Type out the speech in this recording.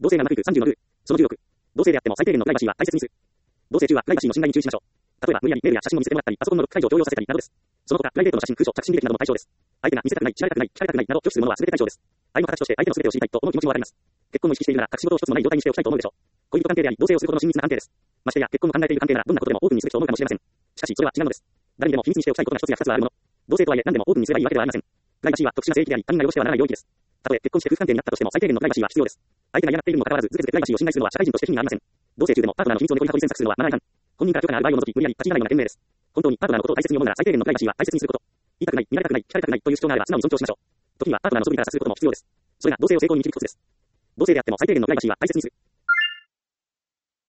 同性が長く30のルー。その16。同性であっても最低限のプライバシーは大切にする。同性中はプライバシーの侵害に注意しましょう。例えば無理やりメールや写真を見せてもらったり、パソコンのロック解除を強要させたりなどです。その他、プライベートの写真、空所、着信履歴なども対象です。相手が見せたくない、知られたくない、聞かれたくないなど拒否するものは全て対象です。愛の形として相手の全てを知りたいと思う気持ちもわかります。結婚を意識しているなら隠し事を一つもない状態にしておきたいと思うでしょう。恋人関係であり、同棲をするほどの親密な関係です。ましてや、結婚を考えている関係ならどんなことでもオープンにすべきと思うかもしれません。しかし、それは違うのです。誰にでも秘密にしておきたいことが一つや二つはあるもの。同性とはいえ何でもオープンにすればいいわけではありません。プライバシーは特殊な聖域であり、他人が汚してはならない領域です。たとえ結婚して夫婦関係になったとしても最低限のプライバシーは必要です。相手が嫌がっているにもかかわらず、ずけずけプライバシーを侵害するのは社会人として非にありません。同性中でもパートナーの秘密を猫に運び詮索するのはマナー違反。本人から許可がある場合を除き無理やり立ち入らないのが賢明です。本当にパートナーのことを大切に思うなら最低限のプライバシーは大切にすること。言いたくない、見られたくない、聞かれたくないという主張があれば素直に尊重しましょう。時にはパートナーの素振りから察することも必要です。それが同性を成功に導くコツです。同性であっても最低限のプライバシーは大切にする。